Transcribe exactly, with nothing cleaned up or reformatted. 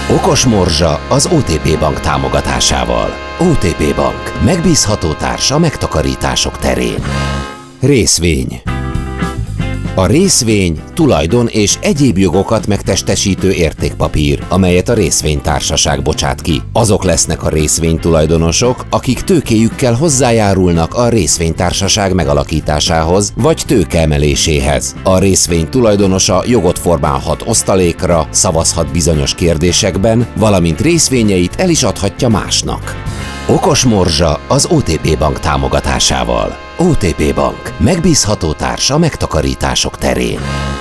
Okos morzsa az o té pé Bank támogatásával. o té pé Bank. Megbízható társ a megtakarítások terén. Részvény. A részvény, tulajdon és egyéb jogokat megtestesítő értékpapír, amelyet a részvénytársaság bocsát ki. Azok lesznek a részvénytulajdonosok, akik tőkéjükkel hozzájárulnak a részvénytársaság megalakításához vagy tőkeemeléséhez. A részvény tulajdonosa jogot formálhat osztalékra, szavazhat bizonyos kérdésekben, valamint részvényeit el is adhatja másnak. Okos morzsa az o té pé Bank támogatásával. o té pé Bank. Megbízható társ a megtakarítások terén.